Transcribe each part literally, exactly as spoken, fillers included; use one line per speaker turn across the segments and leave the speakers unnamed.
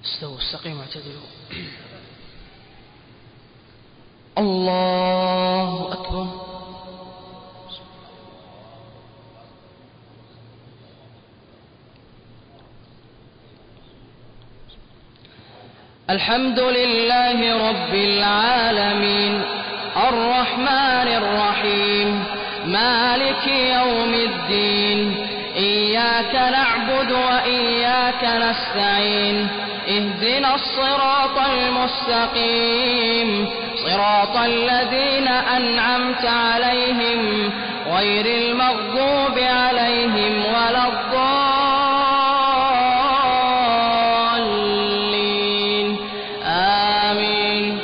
استووا استقيموا اعتدلوا. الله أكبر. الحمد لله رب العالمين الرحمن الرحيم مالك يوم الدين إياك نعبد وإياك نستعين اهدنا الصراط المستقيم صراط الذين أنعمت عليهم غير المغضوب عليهم ولا الضالين آمين.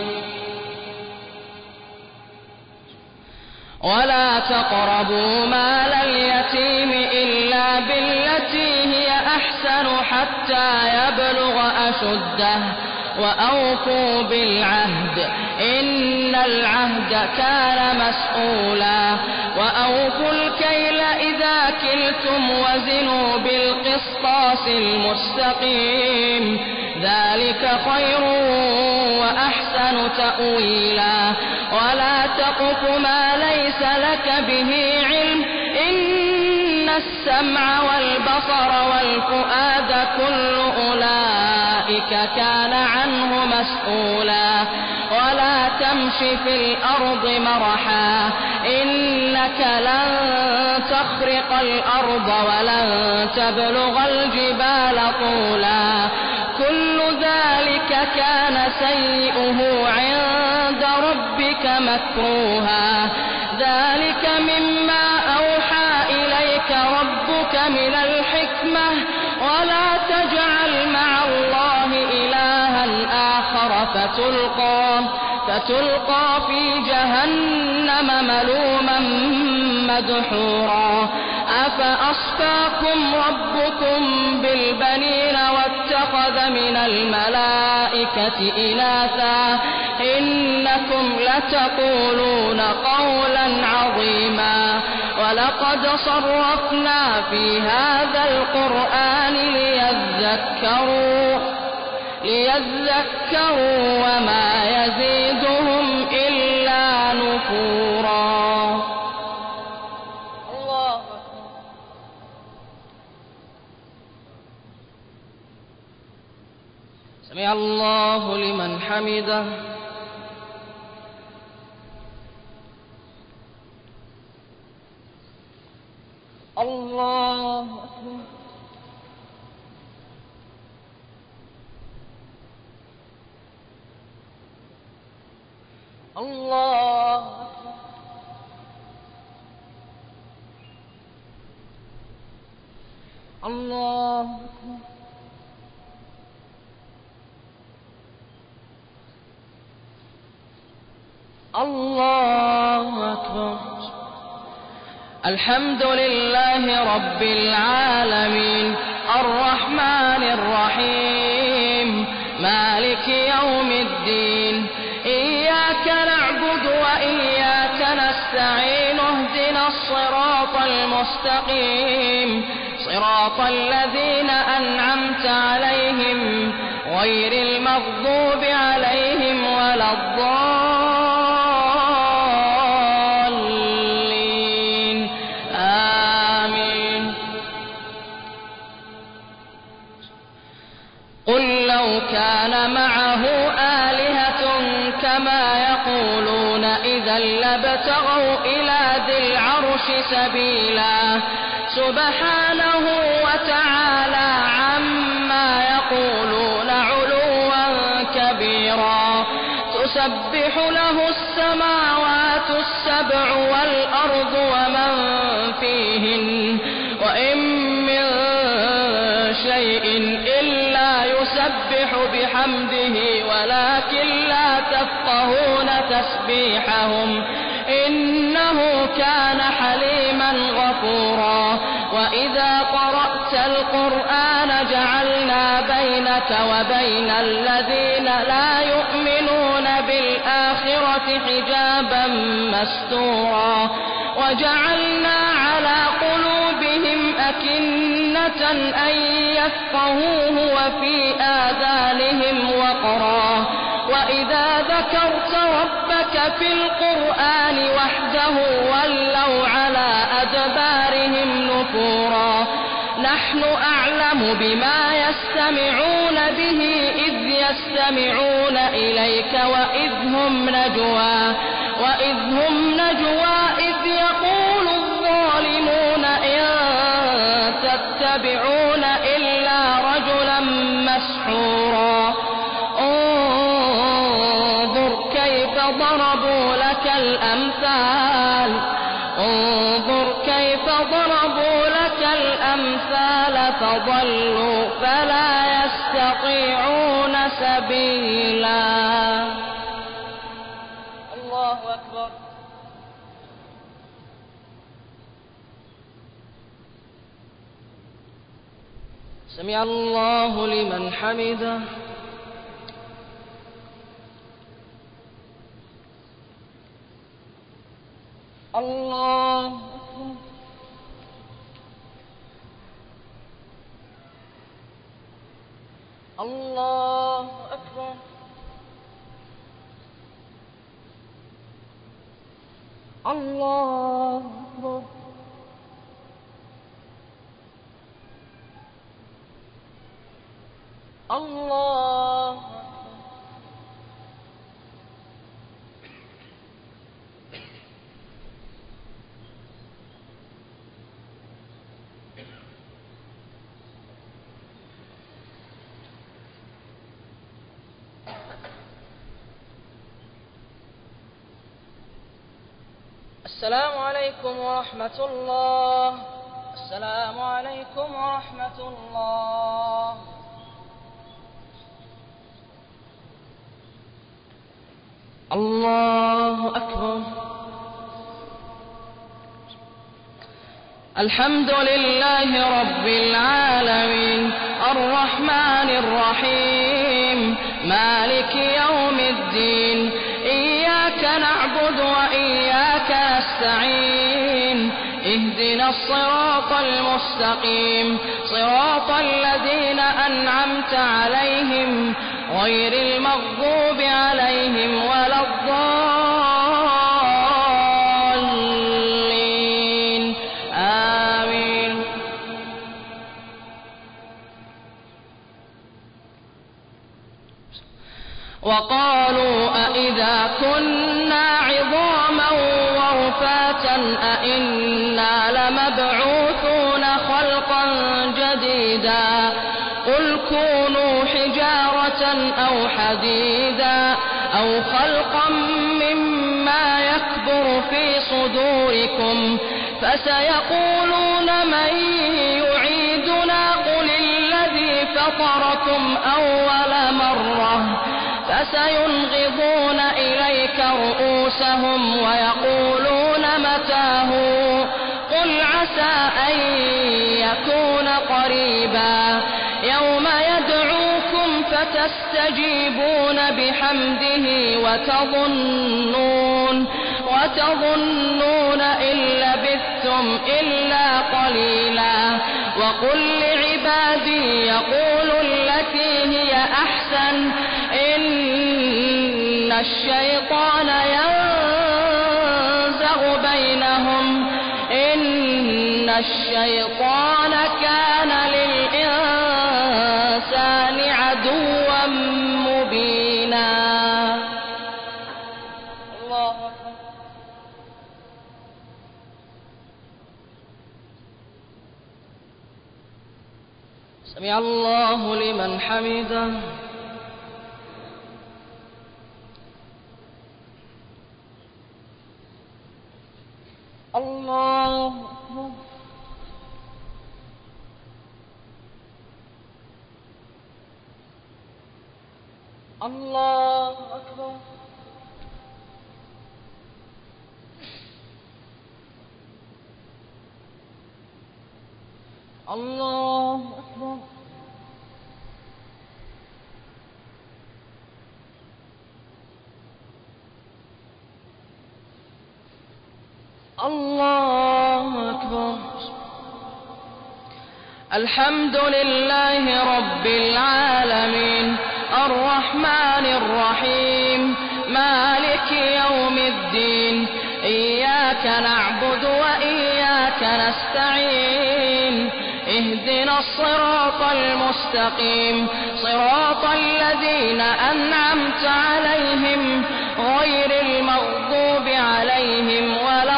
ولا تقربوا مال اليتيم إلا بالتي هي أحسن حتى يبلغ أشده وأوفوا بالعهد إن العهد كان مسؤولا وأوفوا الكيل إذا كلتم وزنوا بالقسطاس المستقيم ذلك خير وأحسن تأويلا. ولا تقف ما ليس لك به علم إن السمع والبصر والفؤاد كل أولئك كان عنه مسؤولا. ولا تمش في الأرض مرحا إنك لن تخرق الأرض ولن تبلغ الجبال طولا كل ذلك كان سيئه عند ربك مكروها. ذلك مما أوحى إليك ربك من الحكمة ولا تجعل مع الله إلها آخر فتلقى, فتلقى في جهنم ملوما مدحورا. أفأصفاكم ربكم بالبنين واتخذ من الملائكة إناثا إنكم لتقولون قولا عظيما. ولقد صرفنا في هذا القرآن ليذكروا, ليذكروا وما يزيدهم إلا نفورا. الله سمع الله لمن حمده. الله أكبر. الله أكبر. الله أكبر. الله أكبر. الحمد لله رب العالمين الرحمن الرحيم مالك يوم الدين إياك نعبد وإياك نستعين اهدنا الصراط المستقيم صراط الذين أنعمت عليهم غير المغضوب عليهم ولا الضالين آمين. قل لو كان معه آلهة كما يقولون إذا لابتغوا إلى ذي العرش سبيلا سبحانه وتعالى عما يقولون علوا كبيرا. تسبح له السماوات السبع والأرض ومن فيهن وإن من شيء إلا يسبح بحمده ولكن لا تفقهون تسبيحهم إنه كان حليما غفورا. وإذا قرأت القرآن جعلنا بينك وبين الذين لا يؤمنون بالآخرة حجابا مستورا وجعلنا على قلوبهم أكنة أن يفقهوه وفي آذانهم وإذا ذكرت ربك في القرآن وحده ولوا على أدبارهم نفورا نحن أعلم بما يستمعون به إذ يستمعون إليك وإذ هم نجوى وإذ هم نجوى إذ يقول الظالمون إن تتبعون إلا رجلا مسحورا انظر كيف ضربوا لك الأمثال انظر كيف ضربوا لك الأمثال فضلوا فلا يستطيعون سبيلا. الله أكبر. سمع الله لمن حمده. الله أكبر. الله أكبر. الله أكبر. الله أكبر. السلام عليكم ورحمة الله. السلام عليكم ورحمة الله. الله أكبر. الحمد لله رب العالمين الرحمن الرحيم مالك يوم الدين إياك نعبد وإياك نستعين اهدنا الصراط المستقيم صراط الذين أنعمت عليهم غير المغضوب عليهم ولا الضالين آمين. وقالوا أإذا كنا عظاما ورفاتا أإنا لمبعوثون خلقا جديدا قل كونوا حجارة أو حديدا أو خلقا مما يكبر في صدوركم فسيقولون من يعيدنا قل الذي فطركم أول مرة فسينغضون إليك رؤوسهم ويقولون متاه قل عسى أن يكون قريبا يوم يدعوكم فتستجيبون بحمده وتظنون وتظنون إن لبثتم إلا قليلا. وقل لعبادي يقولوا التي هي أحسن إن الشيطان ينزغ بينهم إن الشيطان كان للإنسان عدوا مبينا. الله أكبر. سمع الله لمن حمده. الله أكبر. الله أكبر. الله أكبر. الله أكبر. الحمد لله رب العالمين الرحمن الرحيم نستعين اهدنا الصراط المستقيم صراط الذين أنعمت عليهم غير المغضوب عليهم ولا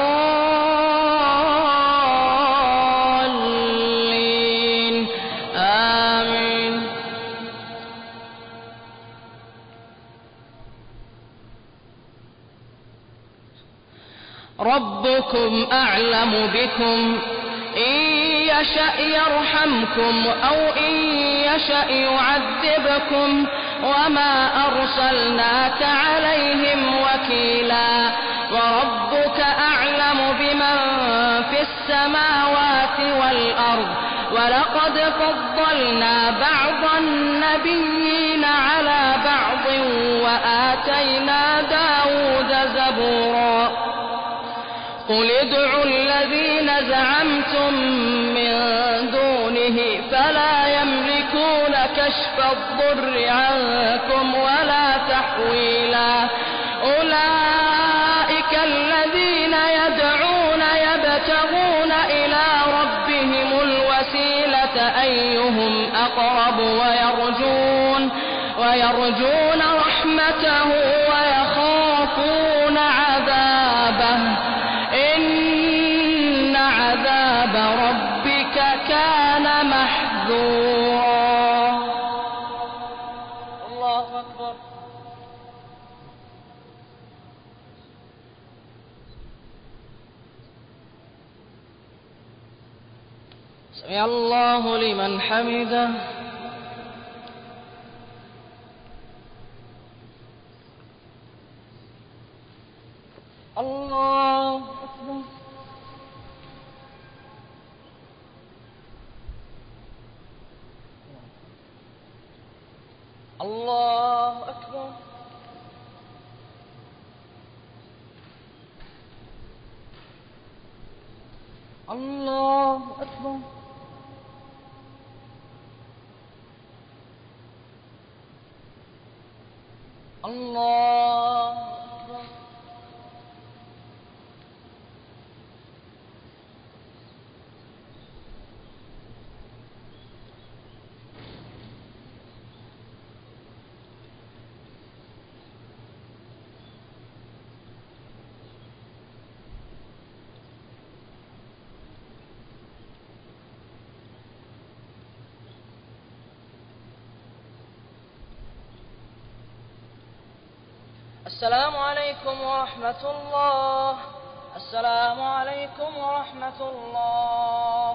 الضالين آمين. ربكم أعلم بكم إن يشأ يرحمكم أو إن يشأ يعذبكم وما أرسلناك عليهم وكيلا وربك أعلم بمن في السماوات والأرض ولقد فضلنا بعض النبيين على بعض وآتينا داود زبورا قل ادعوا الذين زعمتم من دونه فلا يملكون كشف الضر عنكم ولا تحويلا أولئك الذين يدعون يبتغون إلى ربهم الوسيلة أيهم أقرب ويرجون ويرجون رحمته ويخافون عذابه إن عذاب ربك كان محذورا. الله أكبر. سمع الله لمن حمده. الله أكبر. الله أكبر. الله أكبر. الله أكبر. السلام عليكم ورحمة الله. السلام عليكم ورحمة الله.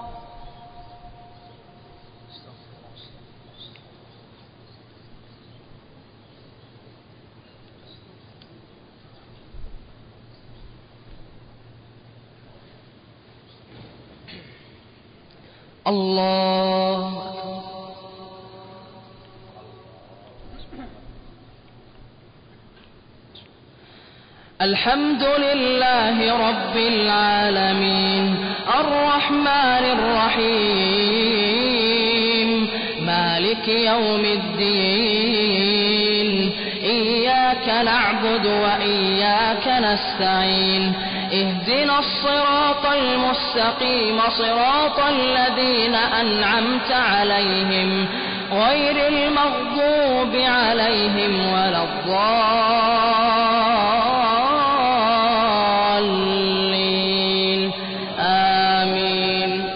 الله الحمد لله رب العالمين الرحمن الرحيم مالك يوم الدين إياك نعبد وإياك نستعين اهدنا الصراط المستقيم صراط الذين أنعمت عليهم غير المغضوب عليهم ولا الضالين آمين.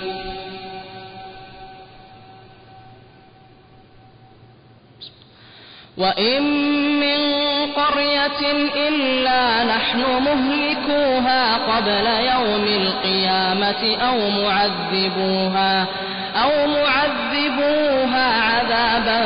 وإن من قرية إلا نحن مهلكوها قبل يوم القيامة أو معذبوها أو معذبوها عذابا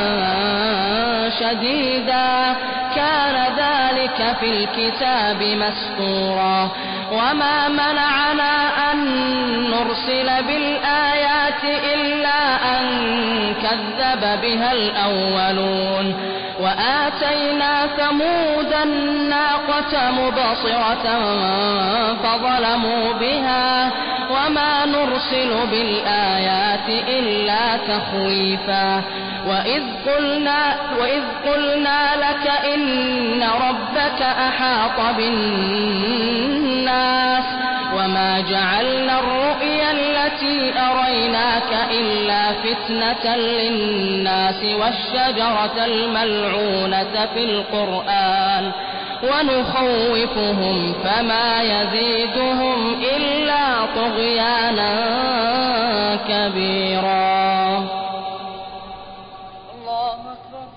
شديدا كان ذلك في الكتاب مسطورا. وما منعنا أن نرسل بالآيات إلا أن كذب بها الأولون وآتينا ثمود الناقة مبصرة فظلموا بها وما نرسل بالآيات إلا تخويفا. وإذ قلنا, وإذ قلنا لك إن ربك أحاط بالناس وما جعلنا الرؤيا التي أريناك إلا فتنة للناس والشجرة الملعونة في القرآن ونخوفهم فما يزيدهم إلا طغيانا كبيرا. الله أكبر.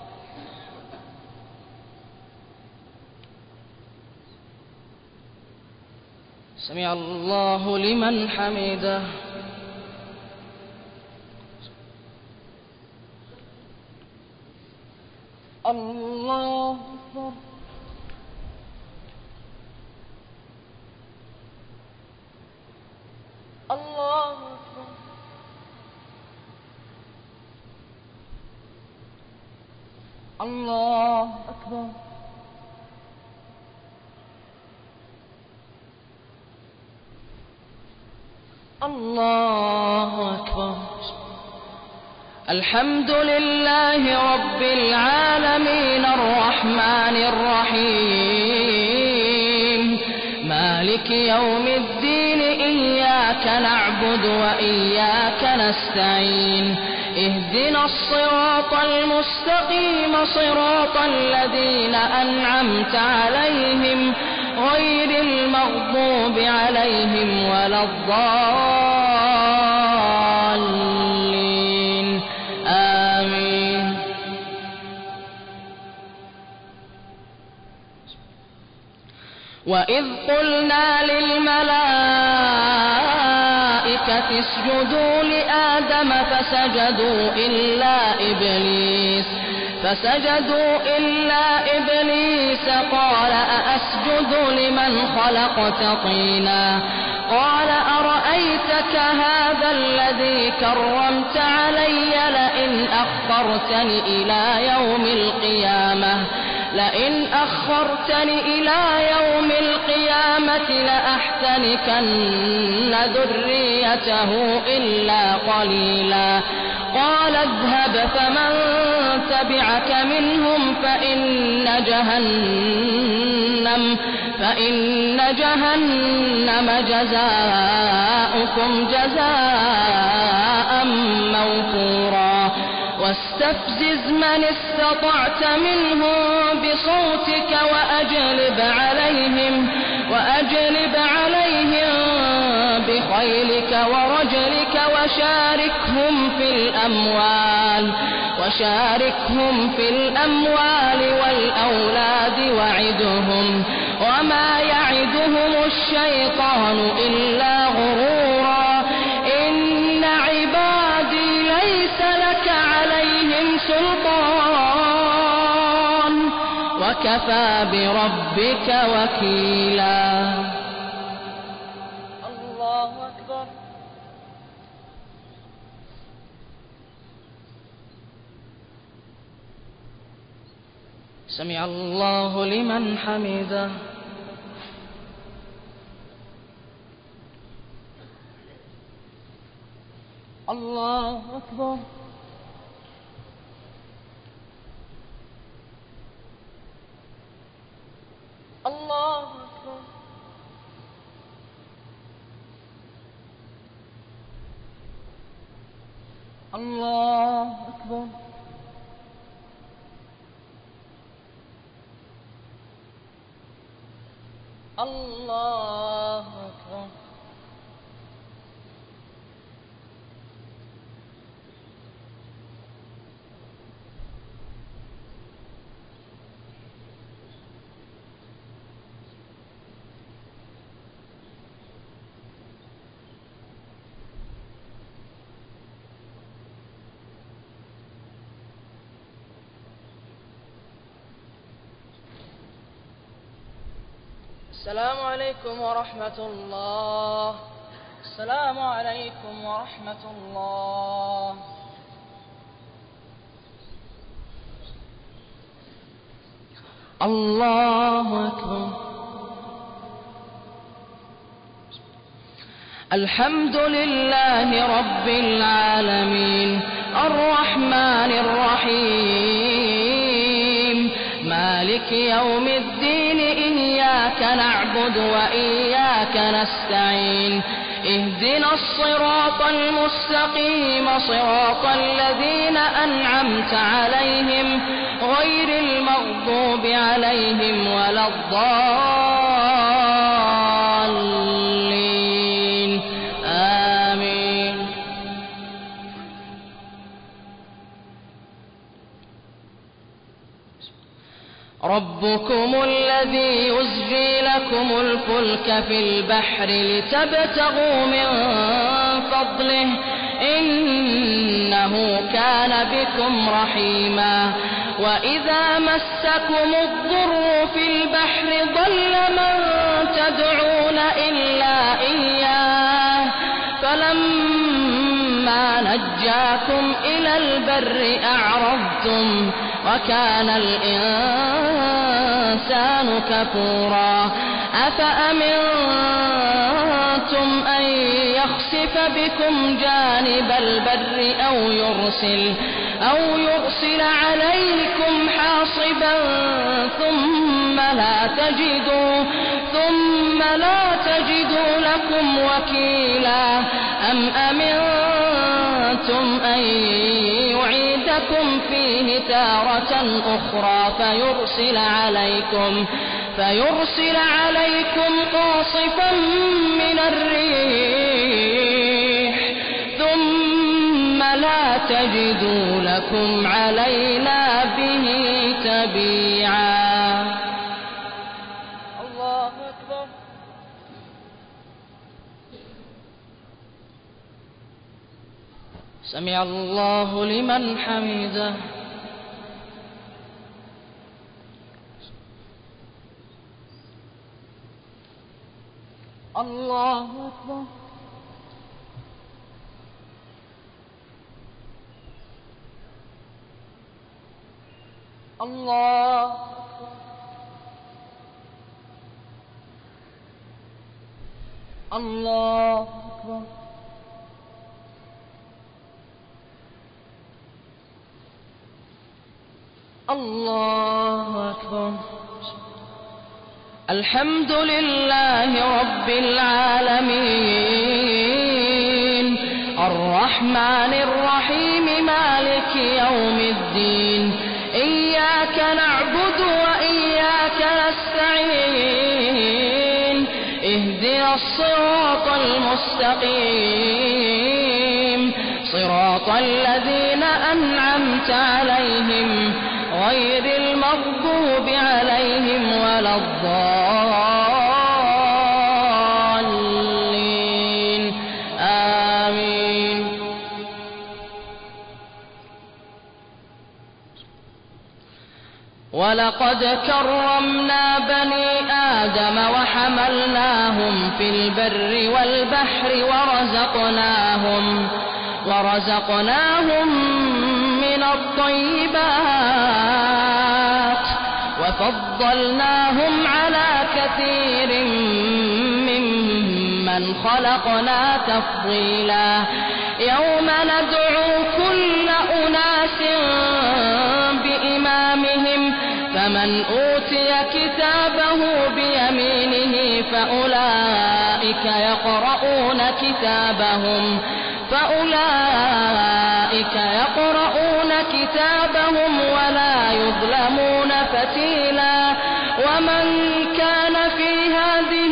سمع الله لمن حمده. الله أكبر. الله أكبر. الله أكبر. الله أكبر. الحمد لله رب العالمين الرحمن الرحيم مالك يوم الدين إياك نعبد وإياك نستعين اهدنا الصراط المستقيم صراط الذين أنعمت عليهم غير المغضوب عليهم ولا الضالين آمين. وإذ قلنا للملائكة اسجدوا لآدم فسجدوا إلا إبليس فسجدوا إلا إبليس قال أأسجد لمن خلقت طينا قال أرأيتك هذا الذي كرمت علي لئن أخرتني إلى يوم القيامة لئن أخرتني إلى يوم القيامة لأحتنكن ذريته إلا قليلا قال اذهب فمن تبعك منهم فإن جهنم فإن جهنم جزاؤكم جزاء موفورا واستفزز من استطعت منهم بصوتك وأجلب عليهم وأجلب عليهم بخيلك ورجلك وشاركهم في الأموال وشاركهم في الأموال والأولاد وعدهم وما يعدهم الشيطان إلا غرورا إن عبادي ليس لك عليهم سلطان وكفى بربك وكيلا. الله أكبر. سمع الله لمن حمده. الله أكبر. الله أكبر. الله أكبر. الله أكبر. السلام عليكم ورحمة الله. السلام عليكم ورحمة الله. الله أكبر. الحمد لله رب العالمين الرحمن الرحيم مالك يوم الدين إياك نعبد وإياك نستعين اهدنا الصراط المستقيم صراط الذين أنعمت عليهم غير المغضوب عليهم ولا الضالين آمين. ربكم الذي يزجي لكم الفلك في البحر لتبتغوا من فضله إنه كان بكم رحيما. وإذا مسكم الضر في البحر ضل من تدعون إلا إياه فلما نجاكم إلى البر أعرضتم وكان الإنسان كفورا. أفأمنتم أن يخسف بكم جانب البر أو يرسل أو يرسل عليكم حاصبا ثم لا تجدوا ثم لا تجدوا لكم وكيلا. أم أمنتم أن يعيدكم فيه تارة أخرى فيرسل عليكم فيرسل عليكم قاصفا من الريح ثم لا تجدوا لكم علينا به تبيعا. الله أكبر. سمع الله لمن حمده. الله أكبر. الله أكبر. الله أكبر. الله أكبر. الحمد لله رب العالمين الرحمن الرحيم مالك يوم الدين إياك نعبد وإياك نستعين اهدنا الصراط المستقيم صراط الذين أنعمت عليهم غير المغضوب عليهم ولا الضالين آمين. ولقد كرمنا بني آدم وحملناهم في البر والبحر ورزقناهم ورزقناهم من الطيبات وفضلناهم على كثير ممن خلقنا تفضيلا. يوم ندعو كل أناس بإمامهم فمن أوتي كتابه بيمينه فأولئك يقرؤون كتابهم فأولئك يقرؤون كتابهم ولا يظلمون فتيلا. ومن كان في هذه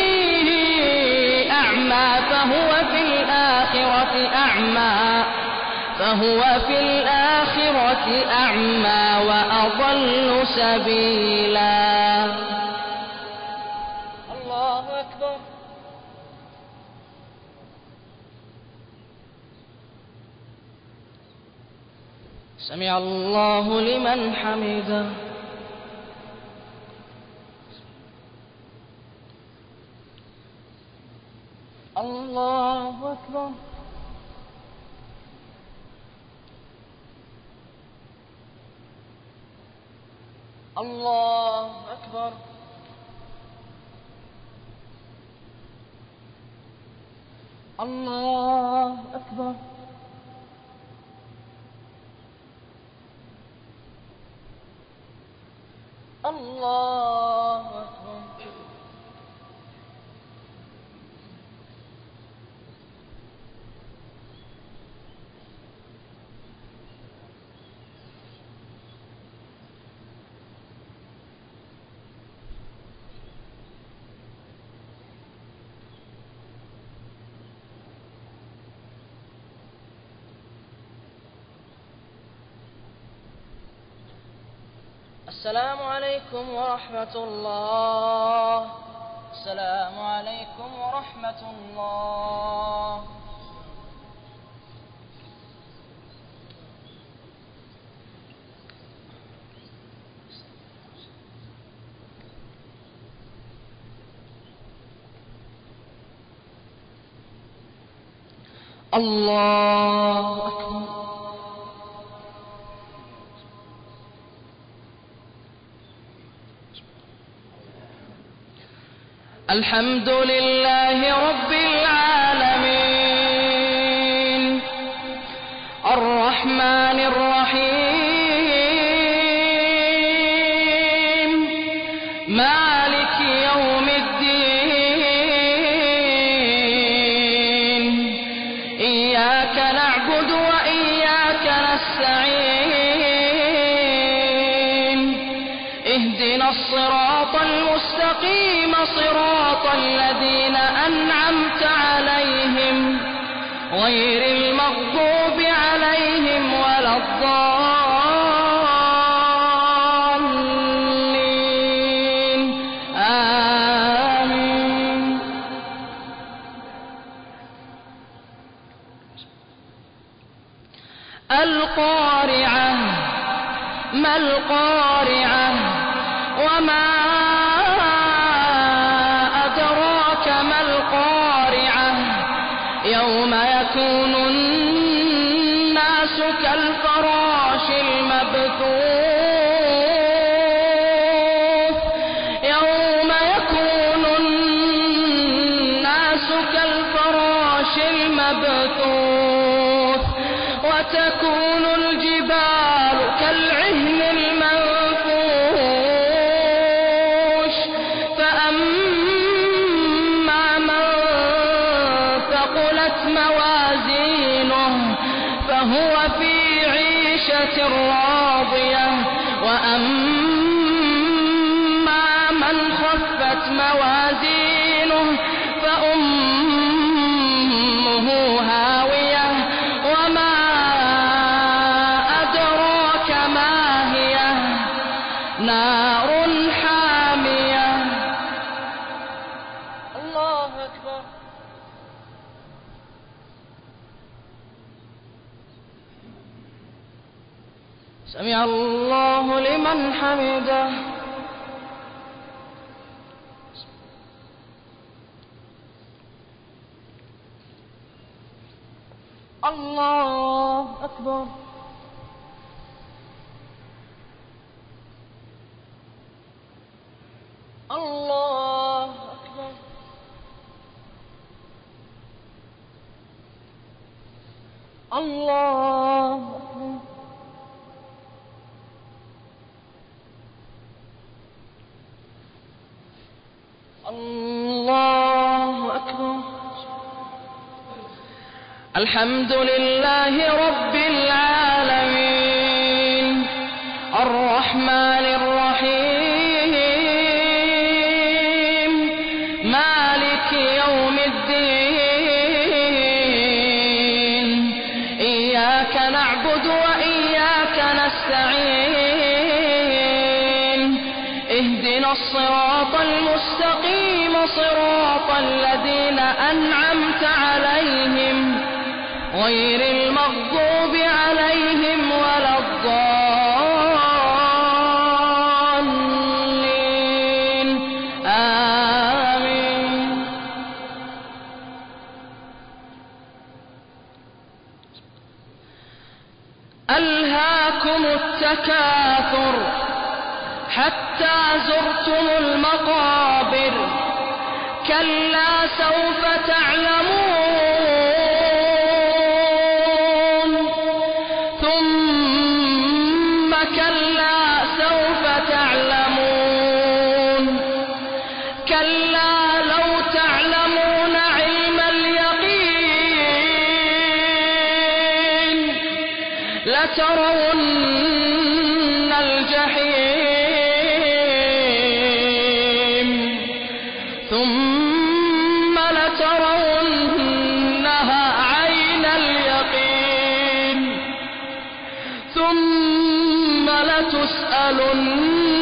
أعمى فهو في الآخرة أعمى فهو في الآخرة أعمى وأضل سبيلا. الله أكبر. سمع الله لمن حمده. الله أكبر. الله أكبر. الله أكبر. الله أكبر. السلام عليكم ورحمة الله. السلام عليكم ورحمة الله. الله أكبر. الحمد لله رب العالمين الرحمن الرحيم مالك يوم الدين إياك نعبد وإياك نستعين اهدنا الصراط المستقيم صراط الذين أنعمت عليهم غير المغضوب عليهم ولا الضالين آمين. القارعة ما القارعة وما أدراك ما القارعة يوم يكون الناس كالفراش المبثوث يوم يكون الناس كالفراش المبثوث وتكون الجبال كالعهن المنفوش فأما من ثقلت موازينه فهو في عيشة راضية وأما من خفت موازينه فأمه هاوية وما أدراك ما هي نار حامية. الله أكبر. سمع الله لمن حمده. الله أكبر. الله أكبر. الله أكبر. الله أكبر. الحمد لله رب العالمين الرحمن الرحيم مالك يوم الدين إياك نعبد وإياك نستعين اهدنا الصراط المستقيم صراط الذين أنعمت عليهم غير المغضوب عليهم ولا الضالين آمين. ألهاكم التكاثر حتى زرتم المقابر كلا سوف تعلمون ثم كلا سوف تعلمون كلا لو تعلمون علم اليقين لترون الجحيم ثم لترونها عين اليقين ثم لتسألن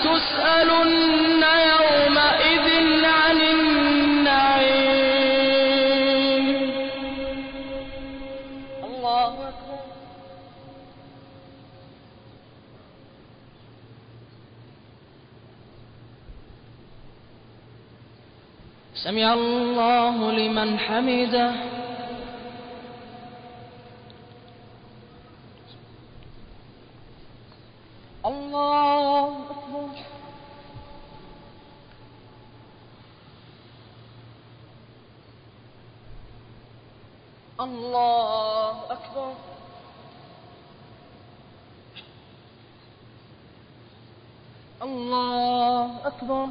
لتسألن يومئذ عن النعيم. الله أكبر. سمع الله لمن حمده. الله أكبر. الله أكبر. الله أكبر.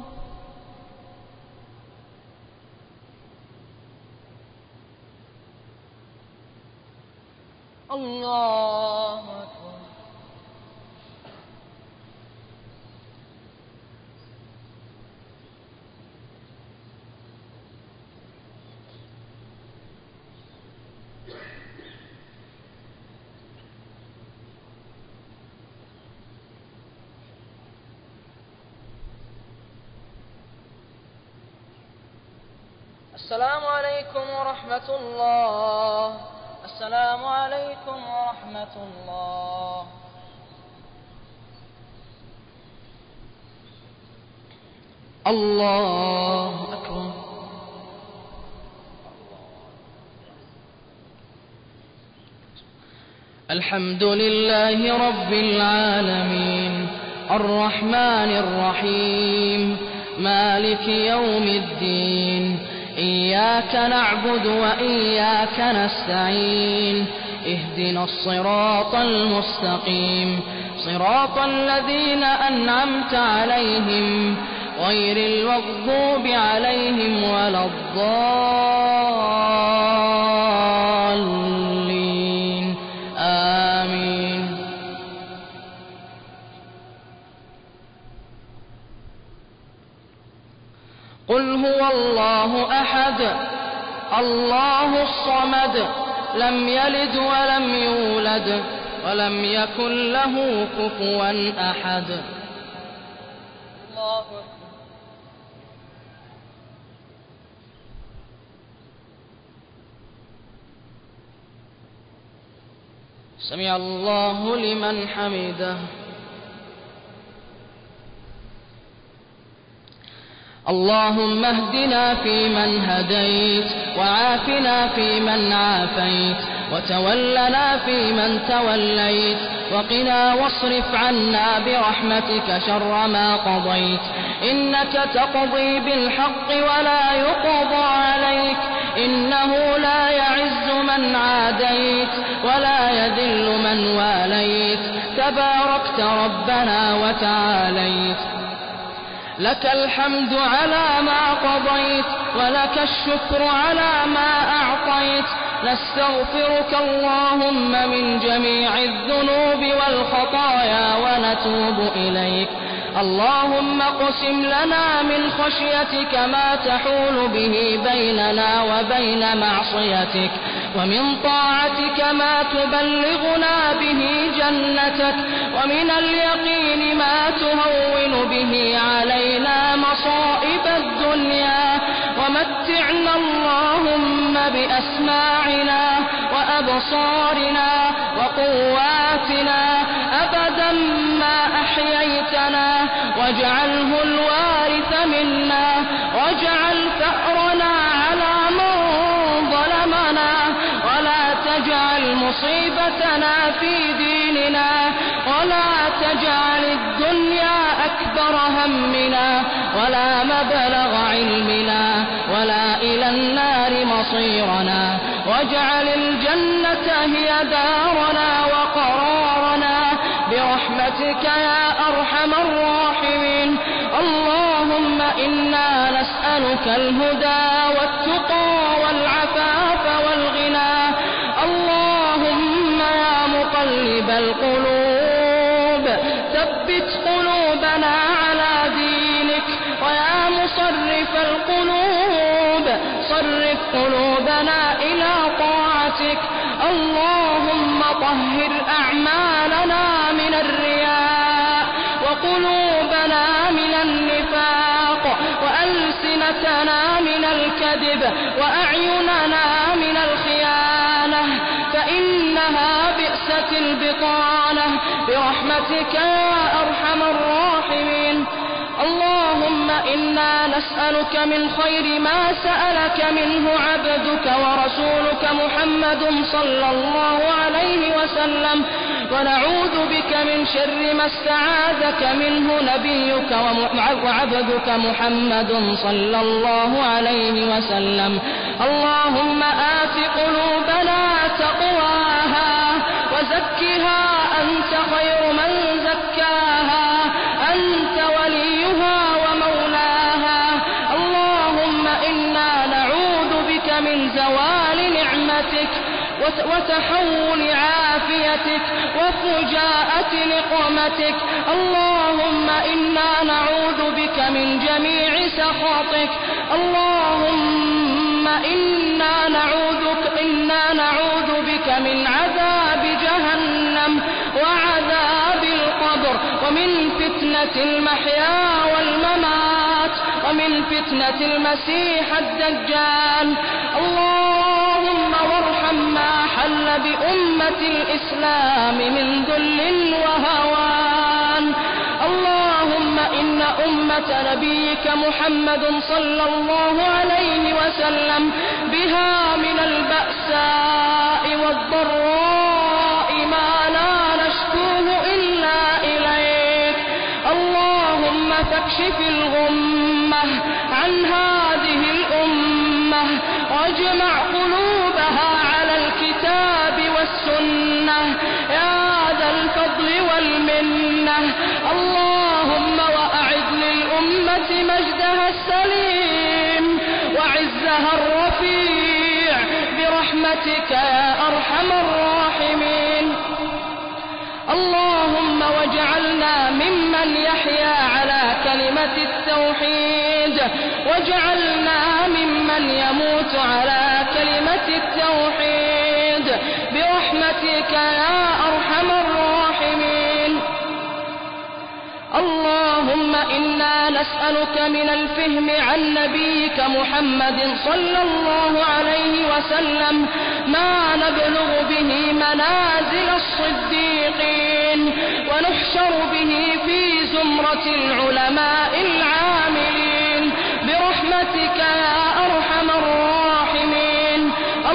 الله أكبر. السلام عليكم ورحمة الله. السلام عليكم ورحمة الله. الله أكبر. الحمد لله رب العالمين الرحمن الرحيم مالك يوم الدين إياك نعبد وإياك نستعين اهدنا الصراط المستقيم صراط الذين أنعمت عليهم غير المغضوب عليهم ولا الضالين آمين. قل هو الله أحد الله الصمد لم يلد ولم يولد ولم يكن له كفوا أحد. الله أكبر. سمع الله لمن حمده. اللهم اهدنا فيمن هديت وعافنا فيمن عافيت وتولنا فيمن توليت وقنا واصرف عنا برحمتك شر ما قضيت إنك تقضي بالحق ولا يقضى عليك إنه لا يعز من عاديت ولا يذل من واليت تباركت ربنا وتعاليت. لك الحمد على ما قضيت ولك الشكر على ما أعطيت نستغفرك اللهم من جميع الذنوب والخطايا ونتوب إليك. اللهم اقسم لنا من خشيتك ما تحول به بيننا وبين معصيتك ومن طاعتك ما تبلغنا به جنتك ومن اليقين ما تهون به علينا مصائب الدنيا ومتعنا اللهم بأسماعنا وأبصارنا وقواتنا أبدا ما أحييتنا واجعله الوارث منا واجعل ثأرنا على من ظلمنا ولا تجعل مصيبتنا في ديننا ولا تجعل الدنيا أكبر همنا ولا مبلغ علمنا ولا إلى النار مصيرنا واجعل الجنة هي دارنا وقرارنا برحمتك يا أرحم الراحمين. اللهم إنا نسألك الهدى والتقى والعفاف والغنى. اللهم يا مقلب القلوب ثبت قلوبنا على دينك ويا مصرف القلوب صرف قلوبنا إلى طاعتك. اللهم طهر أعمالنا من الرياء وقلوبنا ألسنتنا من الكذب وأعيننا من الخيانة، فإنها بئست البطانة برحمتك يا أرحم الراحمين. اللهم إنا نسألك من خير ما سألك منه عبدك ورسولك محمد صلى الله عليه وسلم، ونعوذ بك من شر ما استعاذك منه نبيك وعبدك محمد صلى الله عليه وسلم. اللهم آت قلوبنا تقواها وزكها أنت خير من زكاها، أنت وليها ومولاها. اللهم إنا نعوذ بك من زوال نعمتك وتحول عافيتك وفجاءة نقمتك. اللهم إنا نعوذ بك من جميع سخطك. اللهم إنا نعوذك إنا نعوذ بك من عذاب جهنم وعذاب القبر، ومن فتنة المحيا والممات، ومن فتنة المسيح الدجال. اللهم وارحم ما حل بأمة الإسلام من ذل وهوان. اللهم إن أمة نبيك محمد صلى الله عليه وسلم بها من البأساء والضراء ما لا نشكوه إلا إليك. اللهم فاكشف الغمة عن هذه الأمة واجمع قلوبها على الكتاب والسنة يا ذا الفضل والمنة. اللهم وأعد للأمة مجدها السليم وعزها الرفيع برحمتك يا أرحم الراحمين. اللهم واجعلنا ممن يحيا على كلمة التوحيد، واجعلنا ممن يموت على كلمة التوحيد برحمتك يا أرحم الراحمين. اللهم إنا نسألك من الفهم عن نبيك محمد صلى الله عليه وسلم ما نبلغ به منازل الصديقين ونحشر به في زمرة العلماء العاملين برحمتك يا أرحم الراحمين.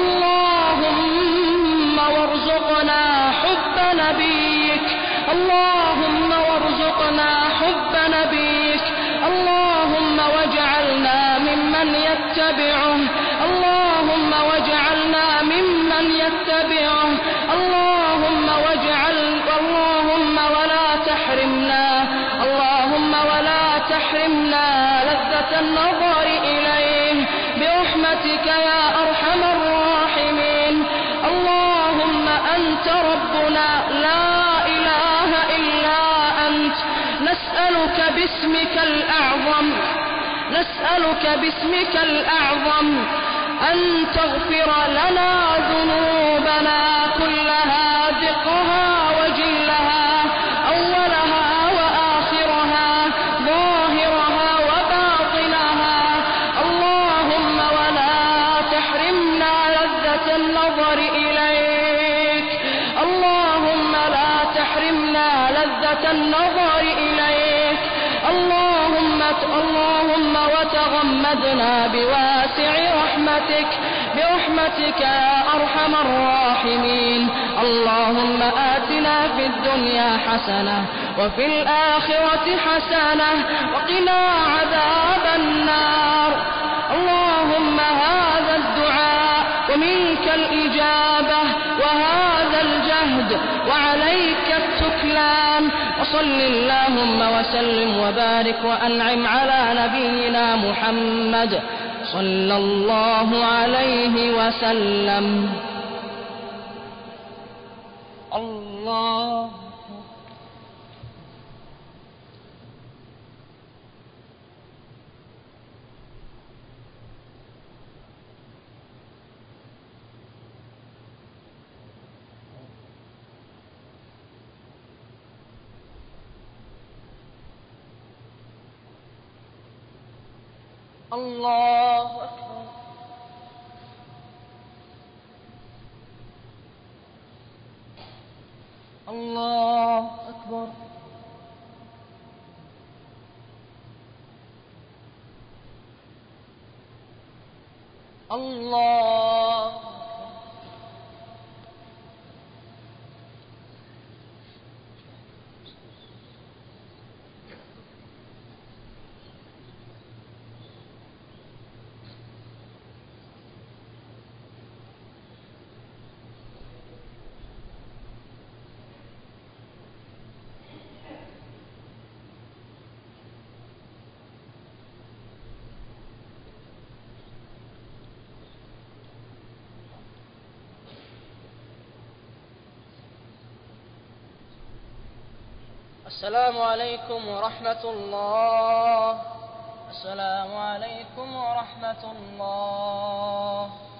اللهم وارزقنا حب نبيك، اللهم وارزقنا حب نبيك. اللهم واجعلنا ممن يتبعه، اللهم واجعلنا ممن يتبعه. اللهم واجعل اللهم ولا تحرمنا اللهم ولا تحرمنا لذة النظر إليه برحمتك يا أرحم الراحمين. اللهم أنت ربنا لا إله إلا أنت، نسألك باسمك الأعظم نسألك باسمك الأعظم أن تغفر لنا ذنوبنا كلها دقها وجلها، أولها وآخرها، ظاهرها وباطنها. اللهم ولا تحرمنا لذة النظر إليك، اللهم لا تحرمنا لذة النظر إليك. اللهم اللهم وتغمدنا بواسع رحمتك برحمتك يا أرحم الراحمين. اللهم آتنا في الدنيا حسنة وفي الآخرة حسنة وقنا عذاب النار. اللهم هذا الدعاء ومنك الإجابة وهذا الجهد وعليك التكلان. وصل اللهم وسلم وبارك وأنعم على نبينا محمد صلى الله عليه وسلم. الله الله أكبر. الله أكبر. الله. السلام عليكم ورحمة الله. السلام عليكم ورحمة الله.